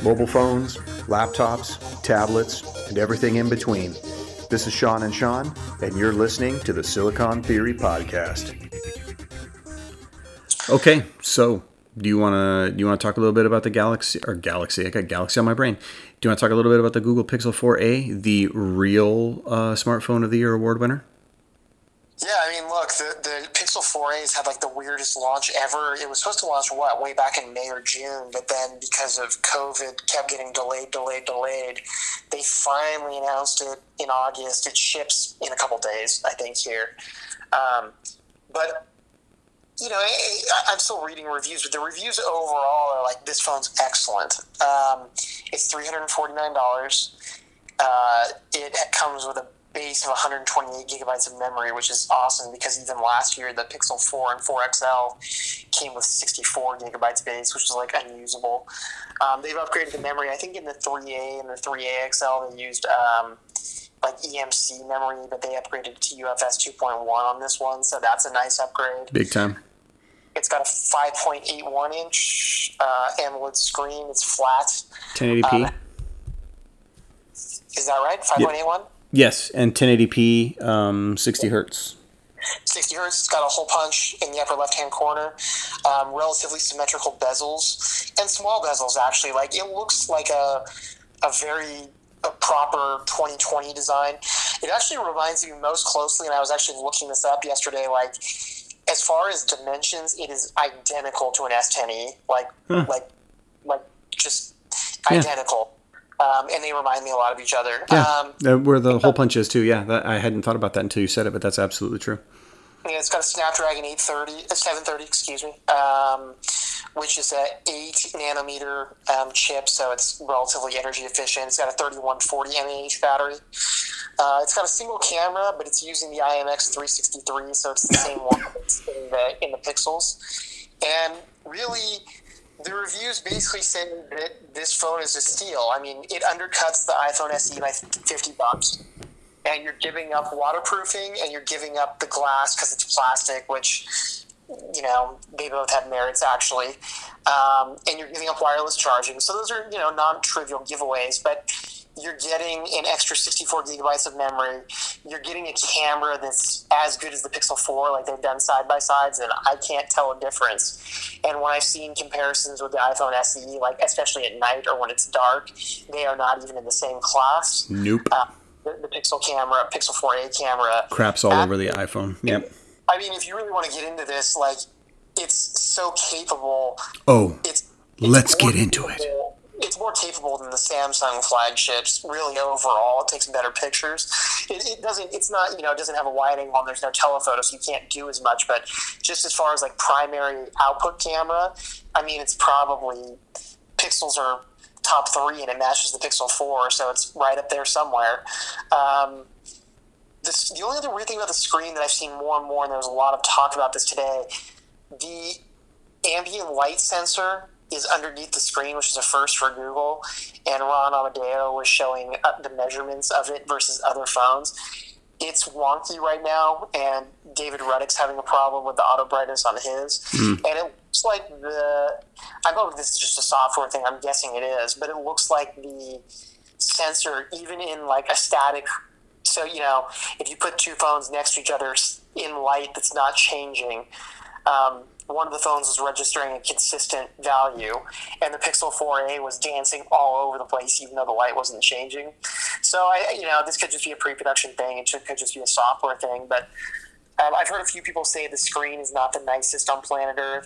Mobile phones, laptops, tablets, and everything in between. This is Sean and Sean, and you're listening to the Silicon Theory Podcast. Okay, so do you want to talk a little bit about the Galaxy? I got Galaxy on my brain. Do you want to talk a little bit about the Google Pixel 4a, the real Smartphone of the Year award winner? Yeah, I mean, look, the Pixel 4a's had like the weirdest launch ever. It was supposed to launch, way back in May or June, but then because of COVID, kept getting delayed. They finally announced it in August. It ships in a couple days, I think, here. But, you know, I'm still reading reviews, but the reviews overall are like, this phone's excellent. It's $349. It comes with a base of 128 gigabytes of memory, which is awesome because even last year the Pixel 4 and 4 XL came with 64 gigabytes base, which is like unusable. They've upgraded the memory. I think in the 3A and the 3A XL they used like eMMC memory, but they upgraded to UFS 2.1 on this one, so that's a nice upgrade. Big time. It's got a 5.81 inch AMOLED screen. It's flat. 1080p. Is that right? 5.81? Yes, and 1080p, 60 hertz. 60 hertz. It's got a hole punch in the upper left-hand corner. Relatively symmetrical bezels and small bezels. Actually, like it looks like a very proper 2020 design. It actually reminds me most closely, and I was actually looking this up yesterday. Like as far as dimensions, it is identical to an S10e. Like just identical. And they remind me a lot of each other. Yeah, where the hole punch is too. Yeah, I hadn't thought about that until you said it, but that's absolutely true. Yeah, it's got a Snapdragon 730, which is a 8 nanometer chip, so it's relatively energy efficient. It's got a 3140 mAh battery. It's got a single camera, but it's using the IMX363, so it's the same one that's in the Pixels. And really, the reviews basically say that this phone is a steal. I mean, it undercuts the iPhone SE by $50, and you're giving up waterproofing, and you're giving up the glass because it's plastic, which, you know, they both have merits actually. And you're giving up wireless charging. So those are, you know, non-trivial giveaways, but you're getting an extra 64 gigabytes of memory. You're getting a camera that's as good as the Pixel 4, like they've done side by sides, and I can't tell a difference. And when I've seen comparisons with the iPhone SE, like especially at night or when it's dark, they are not even in the same class. Nope. The Pixel camera, Pixel 4a camera, craps all over the iPhone. Yep. I mean, if you really want to get into this, like, it's so capable. Oh, let's get into it. It's more capable than the Samsung flagships. Really, overall, it takes better pictures. It doesn't. It's not. You know, it doesn't have a wide angle, and there's no telephoto, so you can't do as much. But just as far as like primary output camera, I mean, it's probably Pixels are top 3, and it matches the Pixel 4, so it's right up there somewhere. The only other weird thing about the screen that I've seen more and more, and there was a lot of talk about this today, the ambient light sensor is underneath the screen, which is a first for Google, and Ron Amadeo was showing the measurements of it versus other phones. It's wonky right now, and David Ruddick's having a problem with the auto brightness on his. And it looks like I don't know if this is just a software thing, I'm guessing it is, but it looks like the sensor, even in like a static, so, you know, if you put two phones next to each other in light that's not changing, one of the phones was registering a consistent value, and the Pixel 4a was dancing all over the place, even though the light wasn't changing. So, this could just be a pre-production thing. It could just be a software thing. But I've heard a few people say the screen is not the nicest on planet Earth.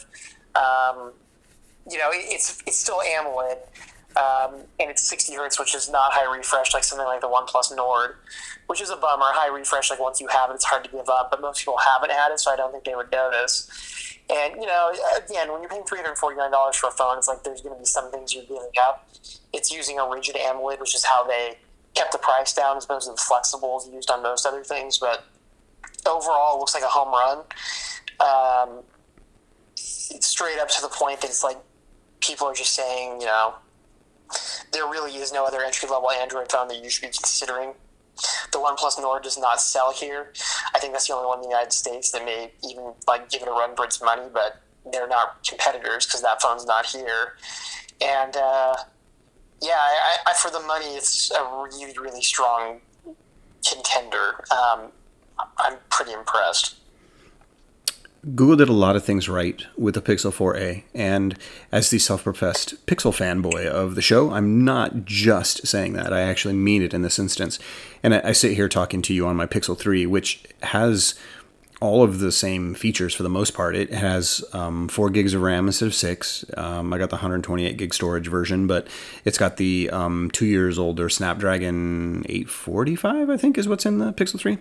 It's still AMOLED, and it's 60 hertz, which is not high refresh like something like the OnePlus Nord, which is a bummer. High refresh, like once you have it, it's hard to give up. But most people haven't had it, so I don't think they would notice. And, again, when you're paying $349 for a phone, it's like there's going to be some things you're giving up. It's using a rigid AMOLED, which is how they kept the price down as opposed to the flexibles used on most other things. But overall, it looks like a home run. It's straight up to the point that it's like people are just saying, there really is no other entry-level Android phone that you should be considering. The OnePlus Nord does not sell here. I think that's the only one in the United States that may even give it a run for its money, but they're not competitors because that phone's not here. And Yeah, for the money, it's a really, really strong contender. I'm pretty impressed. Google did a lot of things right with the Pixel 4a, and as the self-professed Pixel fanboy of the show, I'm not just saying that. I actually mean it in this instance. And I sit here talking to you on my Pixel 3, which has all of the same features for the most part. It has 4 gigs of RAM instead of 6. I got the 128 gig storage version, but it's got the 2 years older Snapdragon 845, I think is what's in the Pixel 3.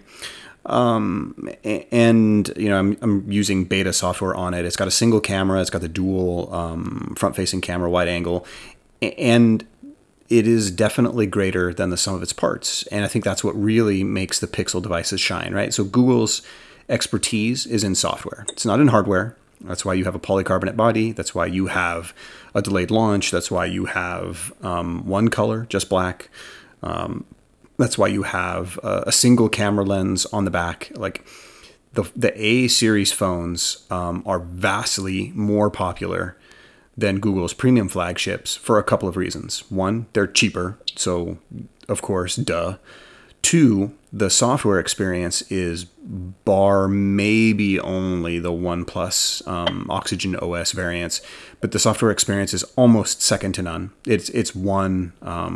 And you know, I'm using beta software on it. It's got a single camera. It's got the dual front-facing camera, wide angle, and it is definitely greater than the sum of its parts. And I think that's what really makes the Pixel devices shine, right? So Google's expertise is in software. It's not in hardware. That's why you have a polycarbonate body. That's why you have a delayed launch. That's why you have one color, just black. That's why you have a single camera lens on the back. Like the A series phones are vastly more popular than Google's premium flagships for a couple of reasons. One, they're cheaper, so of course, duh. Two, the software experience is bar maybe only the OnePlus Oxygen OS variants, but the software experience is almost second to none. It's one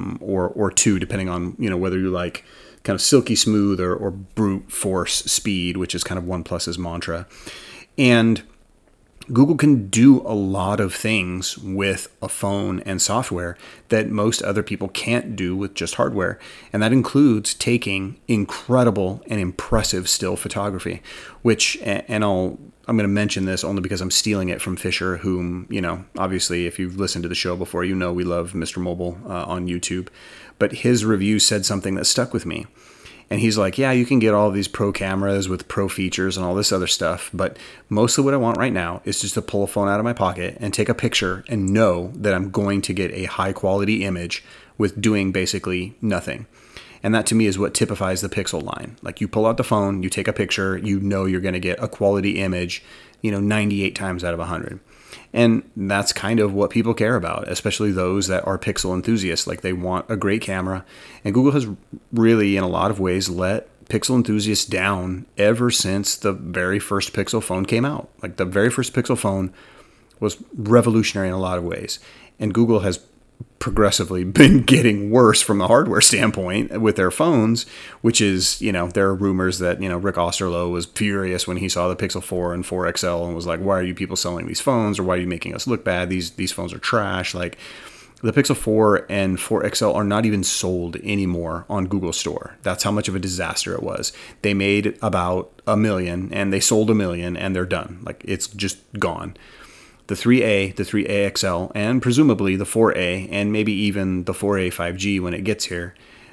or two, depending on whether you like kind of silky smooth or brute force speed, which is kind of OnePlus's mantra. And Google can do a lot of things with a phone and software that most other people can't do with just hardware. And that includes taking incredible and impressive still photography, which, and I'm going to mention this only because I'm stealing it from Fisher, whom, obviously if you've listened to the show before, we love Mr. Mobile on YouTube. But his review said something that stuck with me. And he's like, yeah, you can get all these pro cameras with pro features and all this other stuff, but mostly what I want right now is just to pull a phone out of my pocket and take a picture and know that I'm going to get a high quality image with doing basically nothing. And that to me is what typifies the Pixel line. Like you pull out the phone, you take a picture, you're going to get a quality image, 98 times out of 100. And that's kind of what people care about, especially those that are Pixel enthusiasts. Like they want a great camera. And Google has really, in a lot of ways, let Pixel enthusiasts down ever since the very first Pixel phone came out. Like the very first Pixel phone was revolutionary in a lot of ways. And Google has progressively been getting worse from the hardware standpoint with their phones, which is, there are rumors that, Rick Osterloh was furious when he saw the Pixel 4 and 4 XL and was like, why are you people selling these phones? Or why are you making us look bad? These phones are trash. Like the Pixel 4 and 4 XL are not even sold anymore on Google Store. That's how much of a disaster it was. They made about 1 million and they sold 1 million and they're done. Like it's just gone. The 3A, the 3A XL, and presumably the 4A, and maybe even the 4A 5G when it gets here.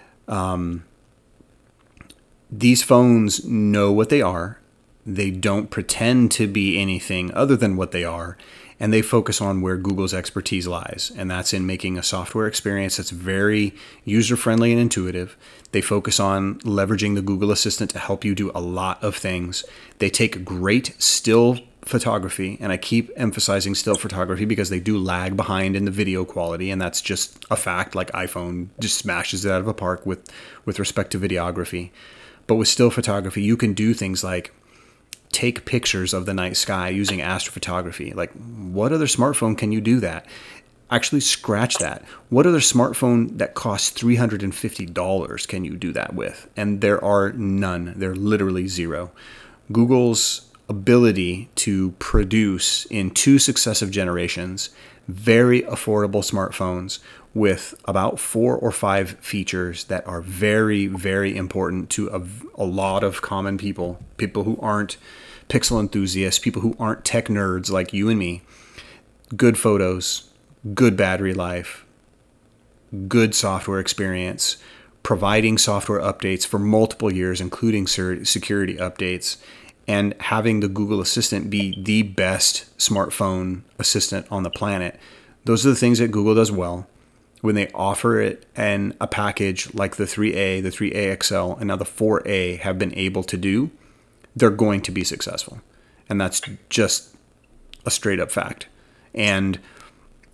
These phones know what they are. They don't pretend to be anything other than what they are, and they focus on where Google's expertise lies, and that's in making a software experience that's very user-friendly and intuitive. They focus on leveraging the Google Assistant to help you do a lot of things. They take great still photography, and I keep emphasizing still photography because they do lag behind in the video quality, and that's just a fact. Like iPhone just smashes it out of a park with respect to videography. But with still photography, you can do things like take pictures of the night sky using astrophotography. Like what other smartphone can you do that? Actually scratch that. What other smartphone that costs $350 can you do that with? And there are none. They're literally zero. Google's ability to produce in 2 successive generations very affordable smartphones with about 4 or 5 features that are very, very important to a lot of common people who aren't Pixel enthusiasts, people who aren't tech nerds like you and me. Good photos, good battery life, good software experience, providing software updates for multiple years, including security updates, and having the Google Assistant be the best smartphone assistant on the planet. Those are the things that Google does well. When they offer it in a package like the 3A, the 3A XL, and now the 4A have been able to do, they're going to be successful. And that's just a straight up fact. And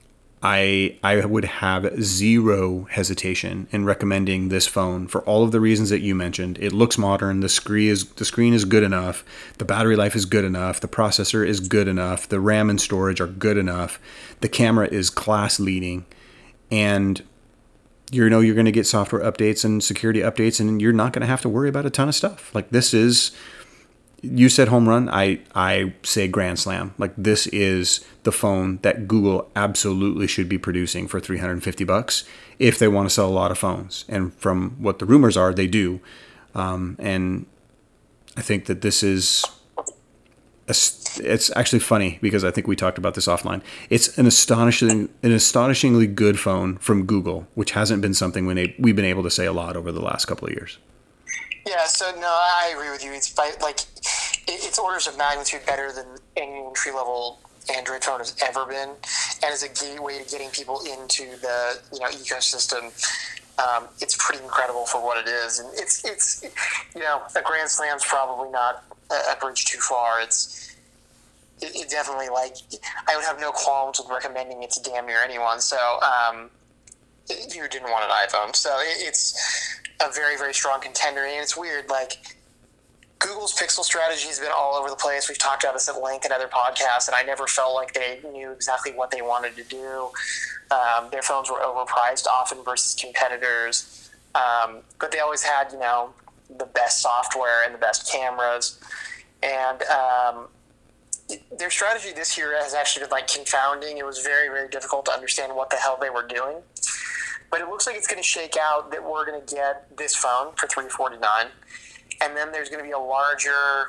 I would have zero hesitation in recommending this phone for all of the reasons that you mentioned. It looks modern. The screen is good enough. The battery life is good enough. The processor is good enough. The RAM and storage are good enough. The camera is class leading, and you're going to get software updates and security updates, and you're not going to have to worry about a ton of stuff. Like, this is, you said home run, I say grand slam. Like, this is the phone that Google absolutely should be producing for $350 if they want to sell a lot of phones. And from what the rumors are, they do. And I think that this is, it's actually funny because I think we talked about this offline. It's an astonishingly good phone from Google, which hasn't been something we've been able to say a lot over the last couple of years. Yeah, so no, I agree with you. It's orders of magnitude better than any entry-level Android phone has ever been, and as a gateway to getting people into the ecosystem, it's pretty incredible for what it is. And it's a grand slam's probably not a bridge too far. It definitely, like, I would have no qualms with recommending it to damn near anyone. So you didn't want an iPhone, so it's a very, very strong contender. And it's weird, like, Google's Pixel strategy has been all over the place. We've talked about this at length in other podcasts, and I never felt like they knew exactly what they wanted to do. Their phones were overpriced often versus competitors, but they always had, the best software and the best cameras. And their strategy this year has actually been, like, confounding. It was very, very difficult to understand what the hell they were doing. But it looks like it's going to shake out that we're going to get this phone for $349. And then there's going to be a larger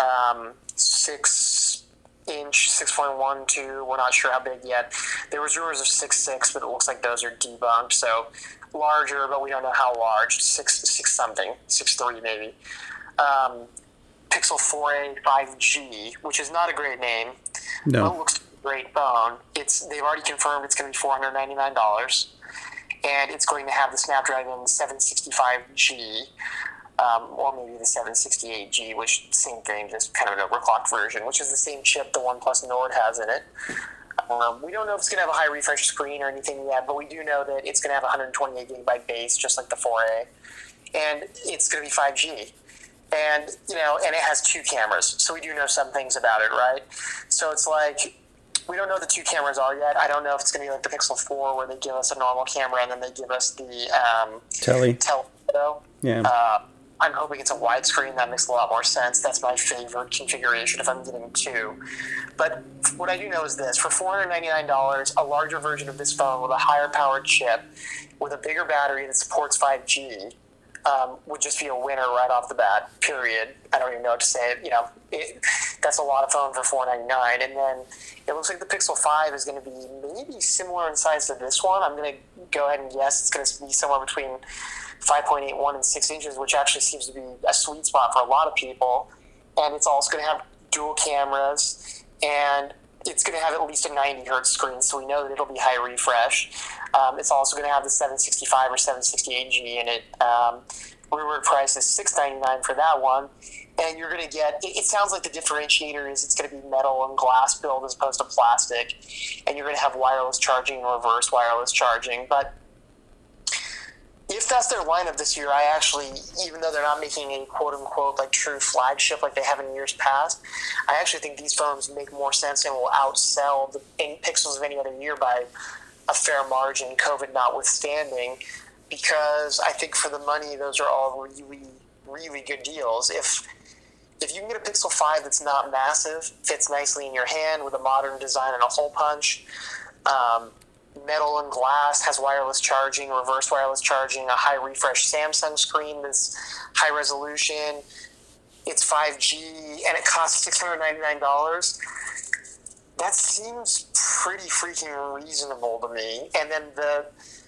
6-inch, 6.12. We're not sure how big yet. There was rumors of 6.6, but it looks like those are debunked. So larger, but we don't know how large. 6 something, 6.3 maybe. Pixel 4a 5G, which is not a great name. No. But it looks like a great phone. They've already confirmed it's going to be $499. And it's going to have the Snapdragon 765G. Or maybe the 768G, which same thing, just kind of an overclocked version, which is the same chip the OnePlus Nord has in it. We don't know if it's going to have a high refresh screen or anything yet, but we do know that it's going to have a 128 gigabyte base, just like the 4A, and it's going to be 5G. And, and it has 2 cameras, so we do know some things about it, right? So it's like, we don't know the 2 cameras are yet. I don't know if it's going to be like the Pixel 4, where they give us a normal camera and then they give us the telephoto. Yeah. I'm hoping it's a widescreen. That makes a lot more sense. That's my favorite configuration if I'm getting 2. But what I do know is this. For $499, a larger version of this phone with a higher powered chip, with a bigger battery that supports 5G, would just be a winner right off the bat, period. I don't even know what to say. That's a lot of phone for $499. And then it looks like the Pixel 5 is going to be maybe similar in size to this one. I'm going to go ahead and guess it's going to be somewhere between 5.81 and 6 inches, which actually seems to be a sweet spot for a lot of people. And it's also going to have dual cameras, and it's going to have at least a 90 hertz screen, so we know that it'll be high refresh. It's also going to have the 765 or 768G in it. Rumored price is $699 for that one. And you're going to get, it sounds like the differentiator is it's going to be metal and glass build as opposed to plastic. And you're going to have wireless charging and reverse wireless charging. But if that's their lineup this year, I actually, even though they're not making a quote-unquote like true flagship like they have in years past, I actually think these phones make more sense and will outsell the Pixels of any other year by a fair margin, COVID notwithstanding, because I think for the money, those are all really, really good deals. If you can get a Pixel 5 that's not massive, fits nicely in your hand with a modern design and a hole punch, metal and glass, has wireless charging, reverse wireless charging, a high refresh Samsung screen that's high resolution, it's 5G, and it costs $699. That seems pretty freaking reasonable to me. And then the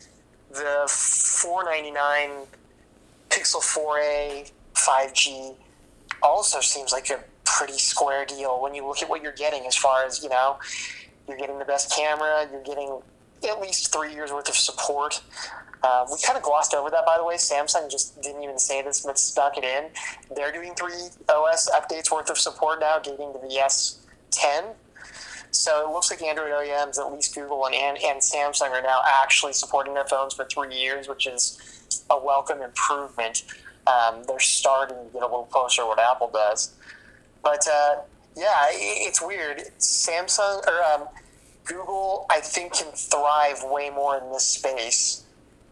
$499 Pixel 4a 5G also seems like a pretty square deal when you look at what you're getting, as far as, you're getting the best camera, you're getting at least 3 years worth of support. We kind of glossed over that, by the way. Samsung just didn't even say this, but stuck it in. They're doing 3 OS updates worth of support now, dating to the S10. So it looks like Android OEMs, at least Google and Samsung, are now actually supporting their phones for 3 years, which is a welcome improvement. They're starting to get a little closer to what Apple does. But yeah, it's weird. Samsung or Google, I think, can thrive way more in this space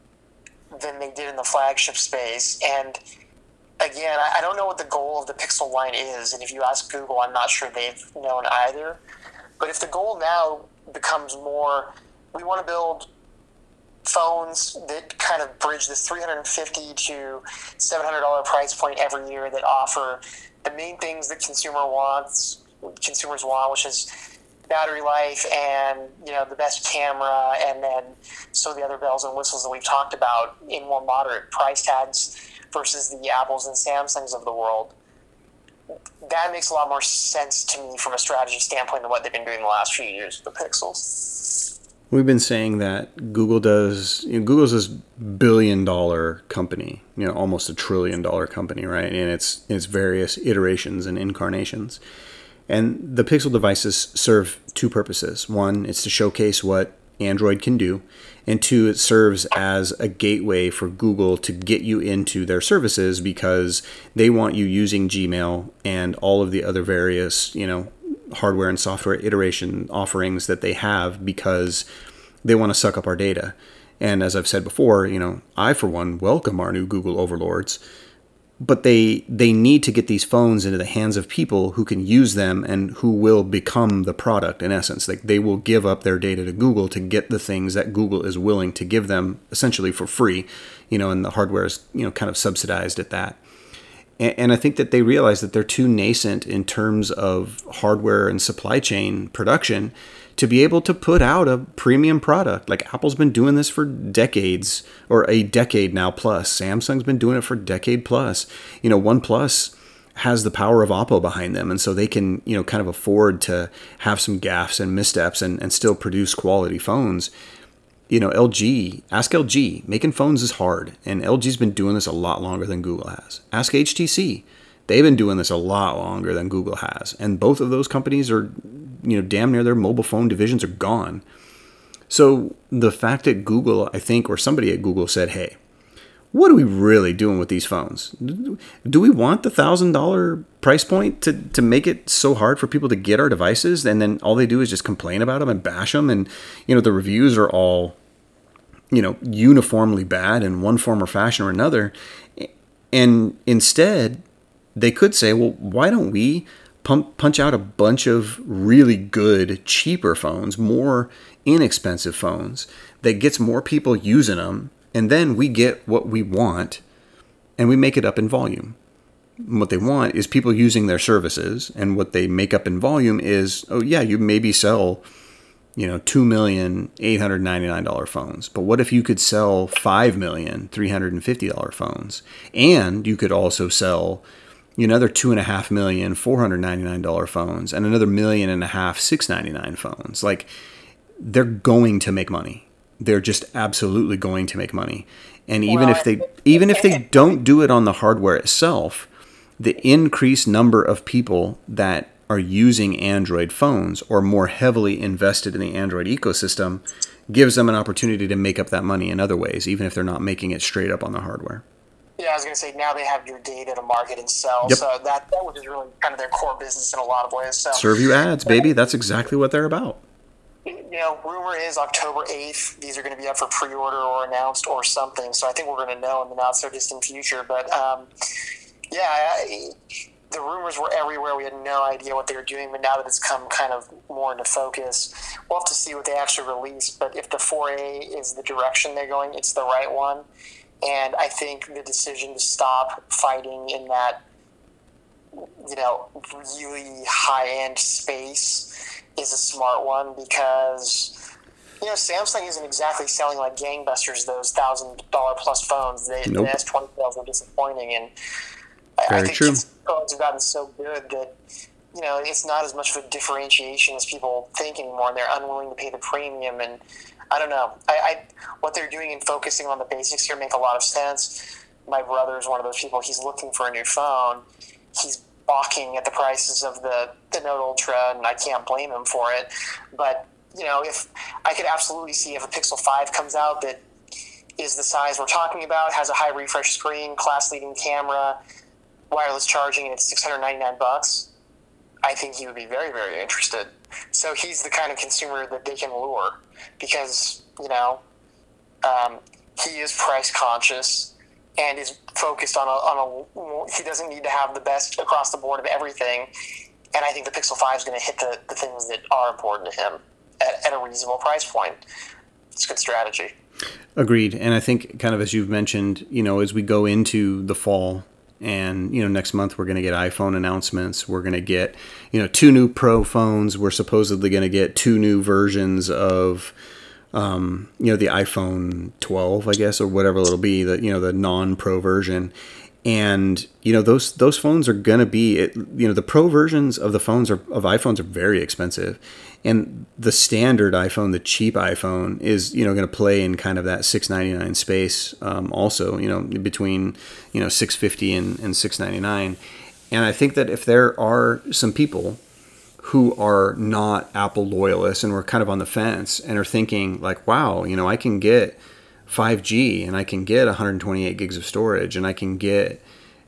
than they did in the flagship space. And again, I don't know what the goal of the Pixel line is. And if you ask Google, I'm not sure they've known either. But if the goal now becomes more, we want to build phones that kind of bridge this $350 to $700 price point every year that offer the main things that consumers want, which is battery life and the best camera, and then some of the other bells and whistles that we've talked about in more moderate price tags versus the Apples and Samsungs of the world. That makes a lot more sense to me from a strategy standpoint than what they've been doing the last few years with the Pixels. We've been saying that Google's this billion-dollar company, almost $1 trillion company, right? In its various iterations and incarnations. And the Pixel devices serve two purposes. One, it's to showcase what Android can do. And two, it serves as a gateway for Google to get you into their services because they want you using Gmail and all of the other various, hardware and software iteration offerings that they have because they want to suck up our data. And as I've said before, I, for one, welcome our new Google overlords. But they need to get these phones into the hands of people who can use them and who will become the product in essence. Like they will give up their data to Google to get the things that Google is willing to give them essentially for free, and the hardware is, kind of subsidized at that. And I think that they realize that they're too nascent in terms of hardware and supply chain production to be able to put out a premium product. Like Apple's been doing this for decades, or a decade now plus. Samsung's been doing it for a decade plus. OnePlus has the power of Oppo behind them, and so they can, kind of afford to have some gaffes and missteps and still produce quality phones. LG, ask LG. Making phones is hard, and LG's been doing this a lot longer than Google has. Ask HTC. They've been doing this a lot longer than Google has, and both of those companies are, damn near their mobile phone divisions are gone. So the fact that Google, I think, or somebody at Google said, hey, what are we really doing with these phones? Do we want the $1,000 price point to make it so hard for people to get our devices, and then all they do is just complain about them and bash them, and the reviews are all uniformly bad in one form or fashion or another. And instead, they could say, well, why don't we punch out a bunch of really good, cheaper phones, more inexpensive phones that gets more people using them, and then we get what we want, and we make it up in volume. What they want is people using their services, and what they make up in volume is, oh yeah, you maybe sell $2,899 phones. But what if you could sell $5,350 phones? And you could also sell another $2.5 million $499 phones and another $1.5 million $699 phones. Like, they're going to make money. They're just absolutely going to make money. And even if they don't do it on the hardware itself, the increased number of people that are using Android phones or more heavily invested in the Android ecosystem gives them an opportunity to make up that money in other ways, even if they're not making it straight up on the hardware. Yeah, I was going to say, now they have your data to market and sell. Yep. So that which is really kind of their core business in a lot of ways. So serve you ads, baby. That's exactly what they're about. Rumor is October 8th, these are going to be up for pre-order or announced or something. So I think we're going to know in the not so distant future. But the rumors were everywhere. We had no idea what they were doing, but now that it's come kind of more into focus, we'll have to see what they actually release. But if the 4A is the direction they're going, it's the right one. And I think the decision to stop fighting in that, really high-end space is a smart one because, Samsung isn't exactly selling like gangbusters those $1,000 plus phones. The S20 sales are disappointing, and I think phones have gotten so good that it's not as much of a differentiation as people think anymore, and they're unwilling to pay the premium. And I don't know. What they're doing and focusing on the basics here make a lot of sense. My brother is one of those people. He's looking for a new phone. He's balking at the prices of the Note Ultra, and I can't blame him for it. But, if I could absolutely see if a Pixel 5 comes out that is the size we're talking about, has a high refresh screen, class-leading camera, wireless charging, and it's $699, I think he would be very, very interested. So he's the kind of consumer that they can lure because, he is price conscious and is focused on he doesn't need to have the best across the board of everything. And I think the Pixel 5 is going to hit the things that are important to him at a reasonable price point. It's a good strategy. Agreed. And I think kind of as you've mentioned, as we go into the fall and, next month we're going to get iPhone announcements. We're going to get, 2 new Pro phones. We're supposedly going to get 2 new versions of, the iPhone 12, I guess, or whatever it'll be, the non-Pro version. And, those phones are going to be, the Pro versions of the phones of iPhones are very expensive. And the standard iPhone, the cheap iPhone, is, going to play in kind of that $699 space also, between, $650 and $699. And I think that if there are some people who are not Apple loyalists and we're kind of on the fence and are thinking like, wow, I can get 5G and I can get 128 gigs of storage and I can get,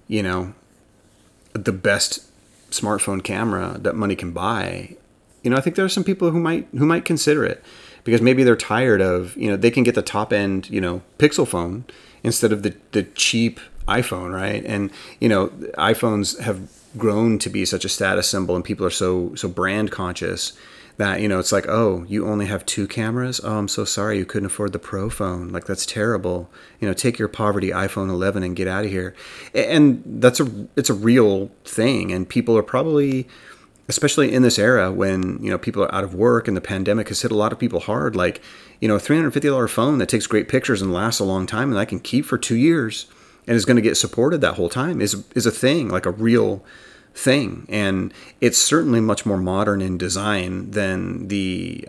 the best smartphone camera that money can buy. I think there are some people who might consider it because maybe they're tired of, they can get the top end, Pixel phone instead of the cheap iPhone, right? And, iPhones have grown to be such a status symbol and people are so brand conscious that, it's like, oh, you only have 2 cameras? Oh, I'm so sorry you couldn't afford the Pro phone. Like, that's terrible. Take your poverty iPhone 11 and get out of here. And it's a real thing. And people are probably, especially in this era when, people are out of work and the pandemic has hit a lot of people hard, like, a $350 phone that takes great pictures and lasts a long time and I can keep for 2 years and is going to get supported that whole time is a thing, like a real thing. And it's certainly much more modern in design than the,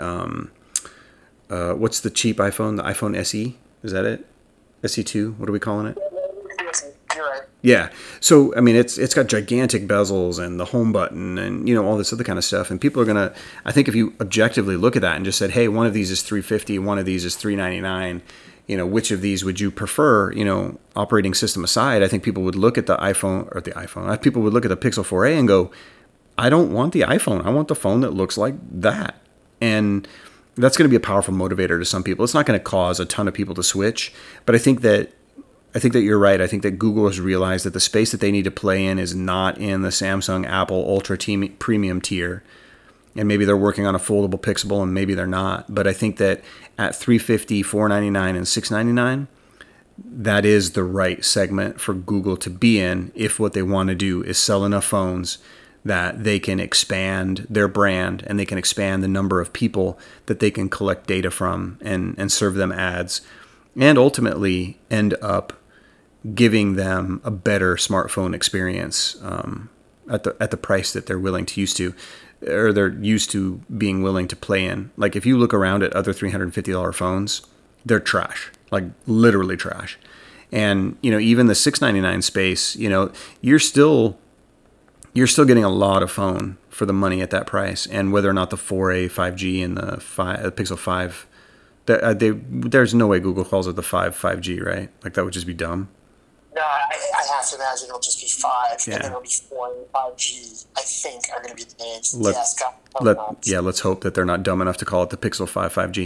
what's the cheap iPhone? The iPhone SE? Is that it? SE2? What are we calling it? You're right. Yeah. So, I mean, it's got gigantic bezels and the home button and, all this other kind of stuff. And people are going to, I think if you objectively look at that and just said, hey, one of these is $350, one of these is $399, which of these would you prefer, operating system aside, I think people would look at people would look at the Pixel 4a and go, I don't want the iPhone. I want the phone that looks like that. And that's going to be a powerful motivator to some people. It's not going to cause a ton of people to switch, but I think that you're right. I think that Google has realized that the space that they need to play in is not in the Samsung, Apple Ultra premium tier. And maybe they're working on a foldable Pixel and maybe they're not. But I think that at $350, $499, and $699, that is the right segment for Google to be in if what they want to do is sell enough phones that they can expand their brand and they can expand the number of people that they can collect data from and serve them ads and ultimately end up giving them a better smartphone experience at the price that they're willing to they're used to being willing to play in. Like if you look around at other $350 phones, they're trash, like literally trash. And, even the $699 space, you're still getting a lot of phone for the money at that price. And whether or not the 4A 5G and the Pixel 5, there's no way Google calls it the 5G, right? Like that would just be dumb. No, I have to imagine it'll just be 5, yeah. And then it'll be 4 and 5G, I think, are going to be the names. Let's hope that they're not dumb enough to call it the Pixel 5 5G.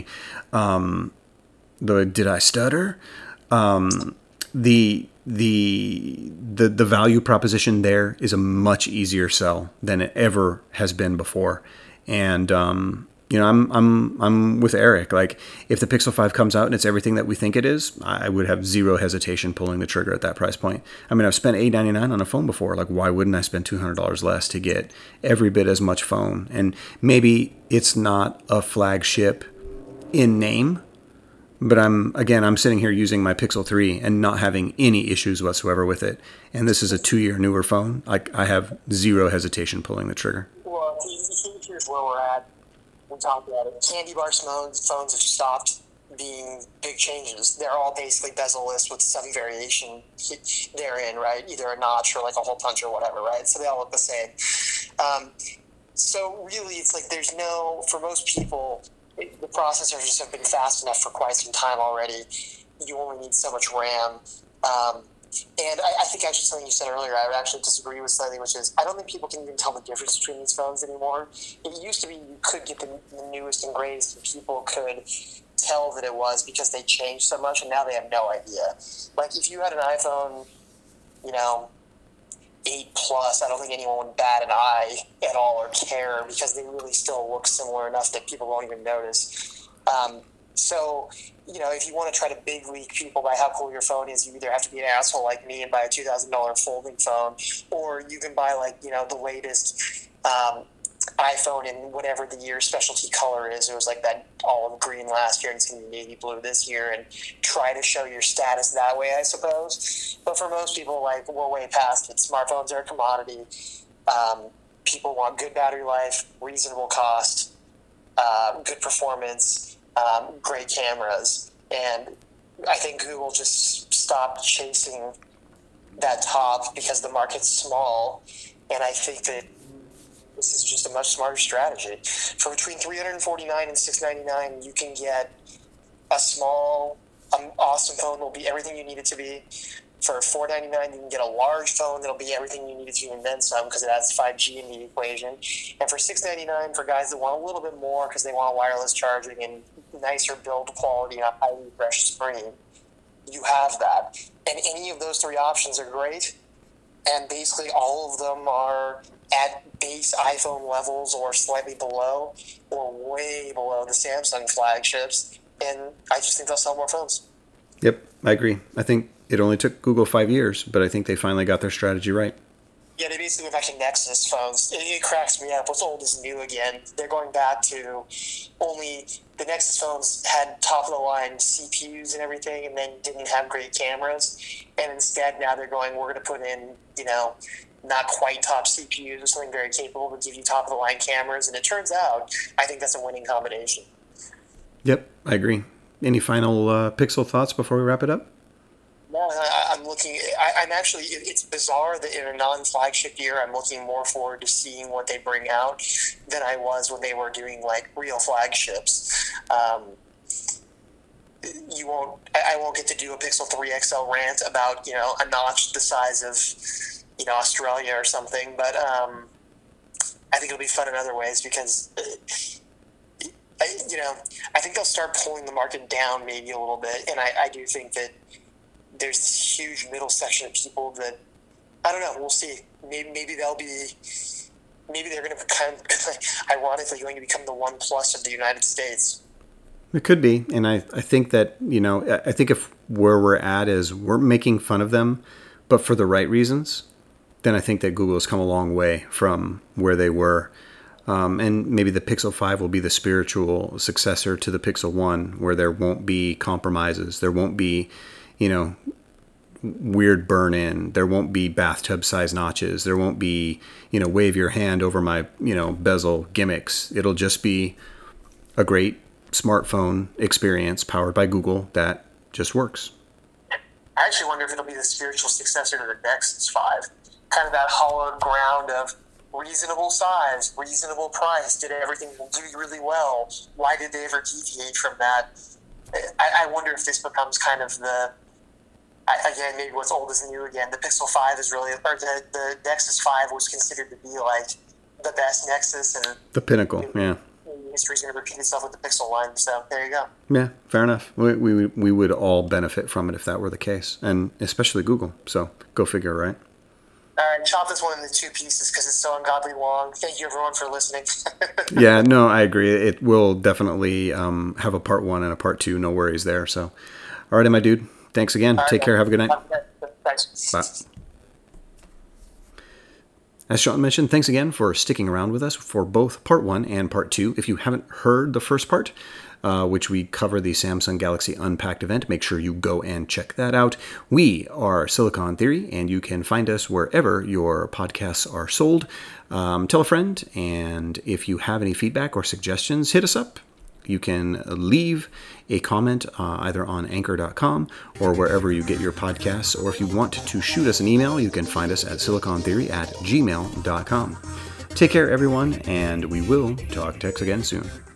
Did I stutter? The value proposition there is a much easier sell than it ever has been before. And, I'm with Eric. Like if the Pixel 5 comes out and it's everything that we think it is, I would have zero hesitation pulling the trigger at that price point. I mean, I've spent $899 on a phone before. Like why wouldn't I spend $200 less to get every bit as much phone? And maybe it's not a flagship in name, but I'm sitting here using my Pixel 3 and not having any issues whatsoever with it. And this is a 2-year newer phone. I have zero hesitation pulling the trigger. Well, here's where we're at. We talked about it. Candy bar phones have stopped being big changes. They're all basically bezel-less with some variation therein, right? Either a notch or like a hole punch or whatever, right? So they all look the same. So really, it's like there's no, for most people, the processors just have been fast enough for quite some time already. You only need so much RAM. And I think actually something you said earlier, I would actually disagree with slightly, which is I don't think people can even tell the difference between these phones anymore. It used to be you could get the newest and greatest, and people could tell that it was because they changed so much, and now they have no idea. Like if you had an iPhone, 8 Plus, I don't think anyone would bat an eye at all or care because they really still look similar enough that people won't even notice. So, if you want to try to big league people by how cool your phone is, you either have to be an asshole like me and buy a $2,000 folding phone, or you can buy the latest iPhone in whatever the year specialty color is. It was like that olive green last year and it's going to be navy blue this year, and try to show your status that way, I suppose. But for most people, we're way past it. Smartphones are a commodity. People want good battery life, reasonable cost, good performance, great cameras, and I think Google just stopped chasing that top because the market's small, and I think that this is just a much smarter strategy. For between $349 and $699, you can get a small, awesome phone that'll be everything you need it to be. For $499, you can get a large phone that'll be everything you need it to be and then some, because it has 5G in the equation. And for $699, for guys that want a little bit more because they want wireless charging and nicer build quality and a highly refreshed screen, you have that. And any of those three options are great. And basically all of them are at base iPhone levels or slightly below or way below the Samsung flagships. And I just think they'll sell more phones. Yep, I agree. I think it only took Google 5 years, but I think they finally got their strategy right. Yeah, they basically went back to Nexus phones. It cracks me up. What's old is new again. They're going back to only the Nexus phones had top-of-the-line CPUs and everything and then didn't have great cameras. And instead now they're going, we're going to put in, not quite top CPUs or something very capable to give you top-of-the-line cameras. And it turns out, I think that's a winning combination. Yep, I agree. Any final Pixel thoughts before we wrap it up? No, I'm looking. I'm actually. It's bizarre that in a non-flagship year, I'm looking more forward to seeing what they bring out than I was when they were doing real flagships. I won't get to do a Pixel 3 XL rant about a notch the size of Australia or something, but I think it'll be fun in other ways because. I think they'll start pulling the market down maybe a little bit, and I do think that there's this huge middle section of people that, I don't know, we'll see. Maybe they're going to become, ironically, going to become the OnePlus of the United States. It could be, and I think that, I think if where we're at is we're making fun of them, but for the right reasons, then I think that Google has come a long way from where they were. And maybe the Pixel 5 will be the spiritual successor to the Pixel 1, where there won't be compromises. There won't be, weird burn-in. There won't be bathtub-sized notches. There won't be, wave your hand over my, bezel gimmicks. It'll just be a great smartphone experience powered by Google that just works. I actually wonder if it'll be the spiritual successor to the Nexus 5. Kind of that hollowed ground of reasonable size, reasonable price, did everything do really well. Why did they ever deviate from that? I wonder if this becomes kind of again, maybe what's old is new again. The Pixel 5 is really, or the Nexus 5 was considered to be the best Nexus, and the pinnacle, yeah. History's going to repeat itself with the Pixel line, so there you go. Yeah, fair enough. We would all benefit from it if that were the case, and especially Google, so go figure, right? All right, chop this one into two pieces because it's so ungodly long. Thank you, everyone, for listening. Yeah, no, I agree. It will definitely have a part 1 and a part 2. No worries there. So, all right, my dude. Thanks again. Take care. Have a good night. Thanks. Bye. As Sean mentioned, thanks again for sticking around with us for both part 1 and part 2. If you haven't heard the first part, which we cover the Samsung Galaxy Unpacked event, make sure you go and check that out. We are Silicon Theory, and you can find us wherever your podcasts are sold. Tell a friend, and if you have any feedback or suggestions, hit us up. You can leave a comment either on anchor.com or wherever you get your podcasts. Or if you want to shoot us an email, you can find us at silicontheory@gmail.com. Take care, everyone, and we will talk techs again soon.